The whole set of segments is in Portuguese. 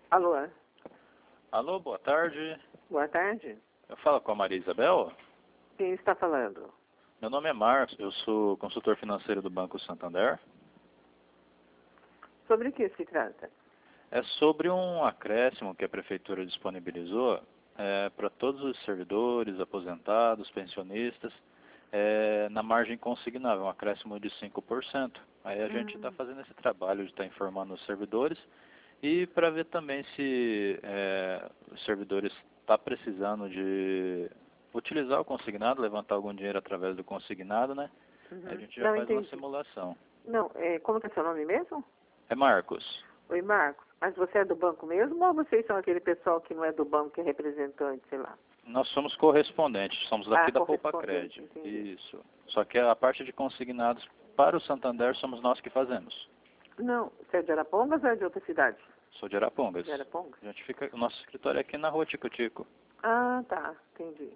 Alô? Alô, boa tarde. Boa tarde. Eu falo com a Maria Isabel? Quem está falando? Meu nome é Marcos, eu sou consultor financeiro do Banco Santander. Sobre o que se trata? É sobre um acréscimo que a Prefeitura disponibilizou para todos os servidores, aposentados, pensionistas, na margem consignável, um acréscimo de 5%. Aí a gente está fazendo esse trabalho de estar informando os servidores e para ver também se os servidores estão precisando de utilizar o consignado, levantar algum dinheiro através do consignado, né? A gente já faz uma simulação. Não, como que é seu nome mesmo? É Marcos. Oi, Marcos. Mas você é do banco mesmo ou vocês são aquele pessoal que não é do banco, que é representante, sei lá? Nós somos correspondentes, somos daqui da Poupa Crédito. Entendi. Isso. Só que a parte de consignados para o Santander somos nós que fazemos. Não, você é de Arapongas ou é de outra cidade? Sou de Arapongas. De Arapongas? A gente fica, o nosso escritório é aqui na rua Tico-Tico. Ah, tá. Entendi.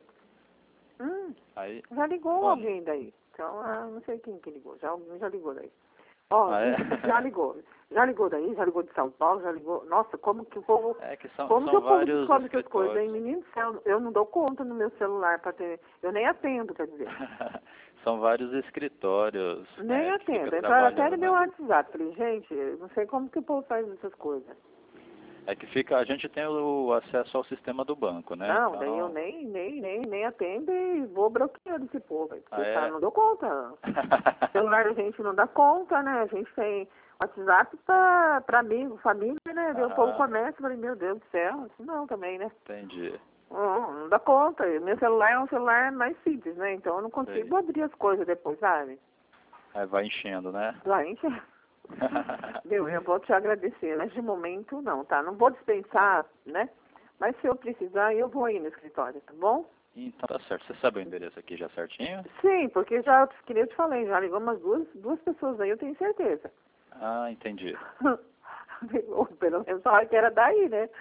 Aí, já ligou alguém daí. Então, não sei quem que ligou. Alguém já ligou daí. Ó, já ligou. Já ligou daí, já ligou de São Paulo, já ligou. Nossa, como que o povo... como que o povo descobre essas coisas, hein? Menino do céu, eu não dou conta no meu celular para ter... Eu nem atendo, quer dizer. São vários escritórios. Nem atendo. Entraram até no meu WhatsApp. Falei, gente, eu não sei como que o povo faz essas coisas. É que fica, a gente tem o acesso ao sistema do banco, né? Não, daí eu nem atendo e vou bloqueando esse povo. Porque não dou conta. Celular a gente não dá conta, né? A gente tem WhatsApp para amigos, família, né? O povo começa e falei, meu Deus do céu, isso não também, né? Entendi. Não dá conta. Meu celular é um celular mais simples, né? Então eu não consigo abrir as coisas depois, sabe? Aí vai enchendo, né? Vai enchendo. Eu vou te agradecer, mas de momento não, tá? Não vou dispensar, né? Mas se eu precisar, eu vou aí no escritório, tá bom? Então tá certo. Você sabe o endereço aqui já certinho? Sim, porque já, que nem eu te falei, já ligou umas duas pessoas aí, eu tenho certeza. Ah, entendi. Pelo menos falaram que era daí, né?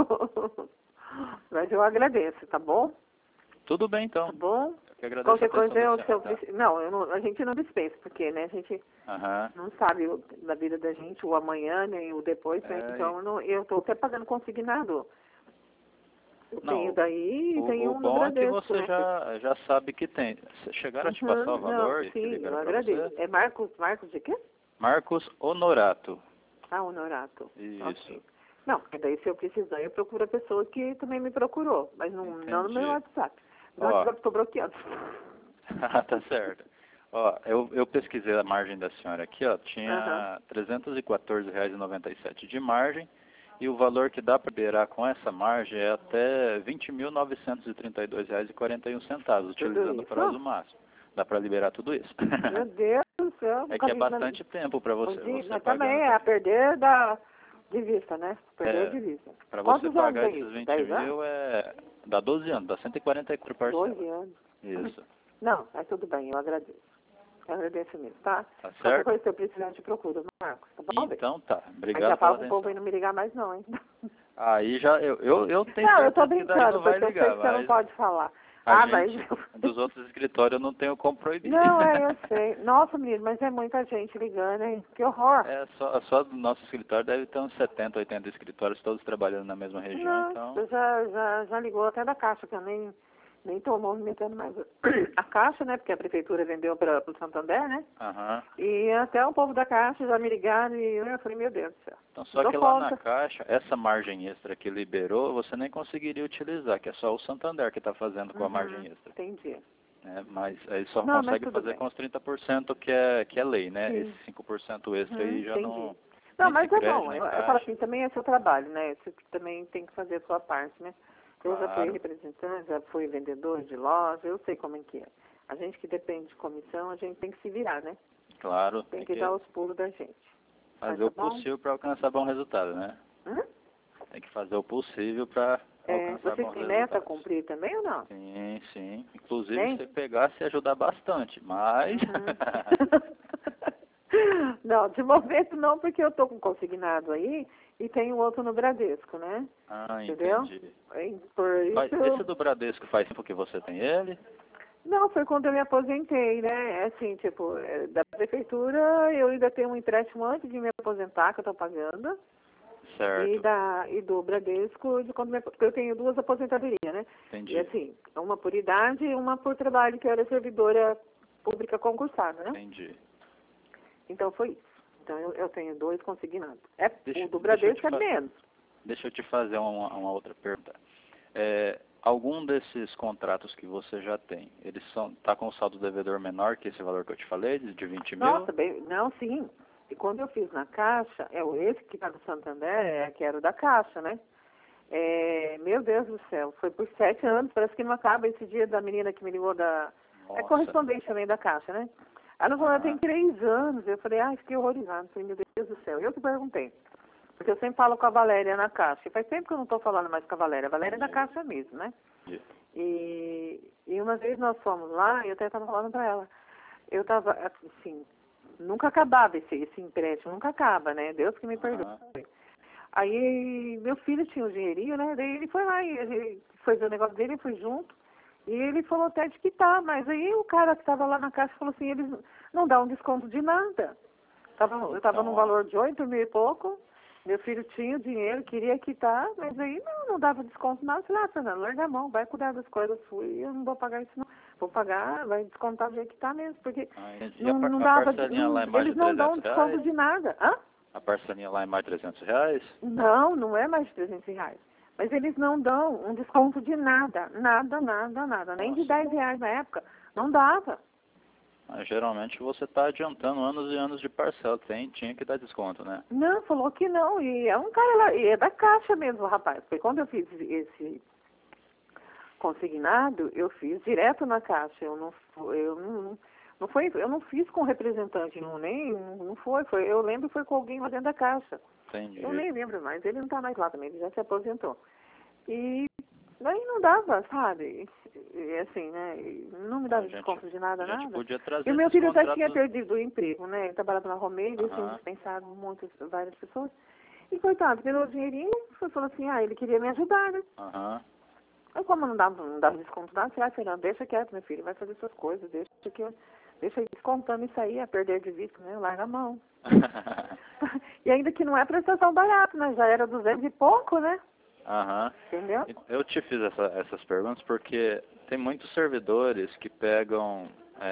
Mas eu agradeço, tá bom? Tudo bem, então. Tá bom? Eu que agradeço. Qualquer coisa a gente não dispensa, porque, né, a gente não sabe da vida da gente, o amanhã, nem o depois, né? Então eu estou até pagando consignado. Eu tenho daí e tenho um no Bradesco. O bom é que você já sabe que tem. Chegaram a te passar o valor e sim, ligaram eu para agradeço. você? É Marcos de quê? Marcos Honorato. Ah, Honorato. Isso. Okay. Não, porque daí se eu precisar, eu procuro a pessoa que também me procurou, mas não no meu WhatsApp. Meu WhatsApp estou bloqueado. Tá certo. Ó, eu pesquisei a margem da senhora aqui, ó, tinha R$ 314,97 de margem, e o valor que dá para liberar com essa margem é até R$ 20.932,41, utilizando o prazo máximo. Dá para liberar tudo isso. Meu Deus do céu. É que é bastante tempo para você. Mas também é a perder de vista, né? Perder de vista. Para você pagar esses 20 mil dá 12 anos, dá 144 parcelas. 12 anos. Isso. Não, mas tudo bem, eu agradeço. Eu agradeço mesmo, tá? Tá certo? Qualquer coisa que eu precisar, eu te procuro, Marcos, tá bom? Então tá, obrigado. Mas já fala com o povo aí não me ligar mais não, hein? Aí já, eu tenho não, eu tô certeza que daí brincando, não vai porque eu sei ligar, que você não pode falar. Mas dos outros escritórios eu não tenho como proibir. Não, eu sei. Nossa, menino, mas é muita gente ligando, hein? Que horror. Só do nosso escritório deve ter uns 70, 80 escritórios, todos trabalhando na mesma região, então... Já ligou até da Caixa, que eu nem estou movimentando mais a Caixa, né? Porque a Prefeitura vendeu para o Santander, né? E até o povo da Caixa já me ligaram e eu falei, meu Deus do céu. Então, só que lá na Caixa, essa margem extra que liberou, você nem conseguiria utilizar, que é só o Santander que está fazendo com a margem extra. Entendi. Mas aí só consegue fazer com os 30% que é lei, né? Esse 5% extra aí já não... Não, mas é bom. Eu falo assim, também é seu trabalho, né? Você também tem que fazer a sua parte, né? Eu já fui representante, já fui vendedor de loja, eu sei como é que é. A gente que depende de comissão, a gente tem que se virar, né? Claro. Tem que dar os pulos da gente. Fazer o possível para alcançar bom resultado, né? Tem que fazer o possível para alcançar bom resultado. Você tem meta a cumprir também ou não? Sim, sim. Inclusive, se pegar, se ajudar bastante, mas... Não, de momento não, porque eu estou com consignado aí e tem outro no Bradesco, né? Entendeu? Entendi. Por isso... Esse do Bradesco faz tempo que você tem ele? Não, foi quando eu me aposentei, né? Assim, tipo, da prefeitura eu ainda tenho um empréstimo antes de me aposentar, que eu estou pagando. Certo. E do Bradesco, porque eu tenho 2 aposentadorias, né? Entendi. E assim, uma por idade e uma por trabalho, que eu era servidora pública concursada, né? Entendi. Então foi isso. Então eu tenho 2 consignados. O do Bradesco é menos. Deixa eu te fazer uma outra pergunta. Algum desses contratos que você já tem, eles tá com o saldo devedor menor que esse valor que eu te falei, de 20 mil? Nossa, não, sim. E quando eu fiz na Caixa, esse que está no Santander, que era o da Caixa, né? Meu Deus do céu, foi por 7 anos, parece que não acaba esse dia da menina que me ligou da... É correspondente também da Caixa, né? Ela falou, tem 3 anos. Eu falei, fiquei horrorizada. Falei, meu Deus do céu. Eu que perguntei. Porque eu sempre falo com a Valéria na Caixa. E faz tempo que eu não estou falando mais com a Valéria. A Valéria é da Caixa mesmo, né? E uma vez nós fomos lá, e eu até estava falando para ela. Eu estava, assim, nunca acabava esse empréstimo. Nunca acaba, né? Deus que me perdoe. Aí, meu filho tinha um dinheirinho, né? Daí ele foi lá, e ele foi ver o negócio dele, eu fui junto. E ele falou até de quitar, mas aí o cara que estava lá na caixa falou assim, eles não dão um desconto de nada. Eu estava num valor de 8 mil e pouco, meu filho tinha o dinheiro, queria quitar, mas aí não dava desconto nada. Eu falei, Fernando, larga a mão, vai cuidar das coisas suas, eu não vou pagar isso não. Vou pagar, vai descontar do jeito que está mesmo, porque não dava, eles não dão desconto de nada. A parcelinha lá é mais R$300? Não é mais de R$300. Mas eles não dão um desconto de nada. Nada. Nem de R$10 na época. Não dava. Mas, geralmente você está adiantando anos e anos de parcela. Tinha que dar desconto, né? Não, falou que não. E é um cara lá, e é da Caixa mesmo, rapaz. Porque quando eu fiz esse consignado, eu fiz direto na Caixa. Eu não fiz com representante, não foi. Eu lembro que foi com alguém lá dentro da Caixa. Entendi. Eu nem lembro mais. Ele não está mais lá também, ele já se aposentou. E daí não dava, sabe? E assim, né? Não me dava desconto de nada. Podia trazer e o meu filho já tinha perdido o emprego, né? Ele trabalhava na Romeira, ele tinha dispensado várias pessoas. E coitado, pelo dinheirinho, falou assim, ele queria me ajudar, né? Aí como não dava desconto nada, eu falei, Fernando, deixa quieto, meu filho, vai fazer suas coisas, deixa descontando isso aí, a perder de vista, né? Larga a mão. E ainda que não é prestação barata, né? Já era 200 e pouco, né? Entendeu? Eu te fiz essas perguntas porque tem muitos servidores que pegam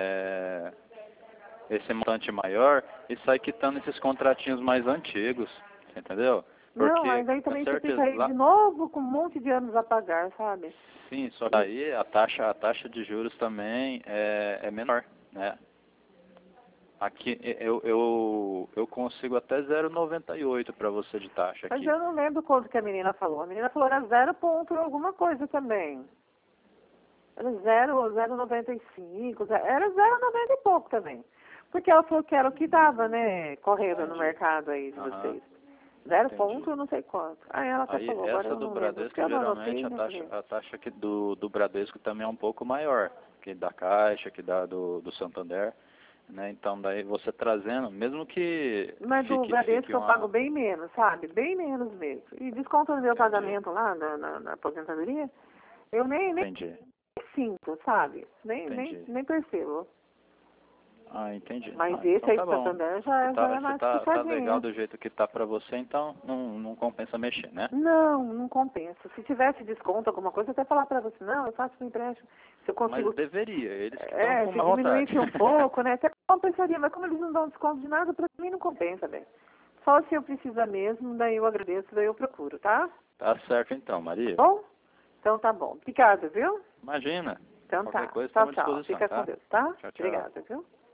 esse montante maior e sai quitando esses contratinhos mais antigos, entendeu? Porque, mas aí também você fica aí de novo com um monte de anos a pagar, sabe? Sim, só que aí a taxa de juros também é menor, né? Aqui eu consigo até 0,98 para você de taxa aqui. Mas eu não lembro quanto que a menina falou. A menina falou era 0 ponto alguma coisa também. Era 0,95, era 0,90 e pouco também. Porque ela falou que era o que dava, né, correndo no mercado aí de vocês. 0 ponto não sei quanto. Aí ela até falou, agora eu não lembro. Essa do Bradesco, geralmente a taxa aqui do Bradesco também é um pouco maior que da Caixa, que do Santander. Né? Então, daí você trazendo, mesmo que... Mas do Bradesco eu pago bem menos, sabe? Bem menos mesmo. E desconto no meu pagamento lá na aposentadoria, eu nem sinto, sabe? Nem percebo. Entendi. Mas esse então aí do Santander já é mais tá puxadinho. legal do jeito que tá pra você, então não compensa mexer, né? Não compensa. Se tivesse desconto, alguma coisa, eu até falar pra você, não, eu faço um empréstimo. Se eu consigo... Mas deveria, eles que estão com má vontade. Se diminuísse um pouco, né, até compensaria, mas como eles não dão desconto de nada, pra mim não compensa, velho. Só se eu precisar mesmo, daí eu agradeço, daí eu procuro, tá? Tá certo então, Maria. Bom? Então tá bom. Obrigada, viu? Imagina. Então Qualquer tá. coisa, Tchau. Fica com Deus, tá? Tchau. Obrigada, viu?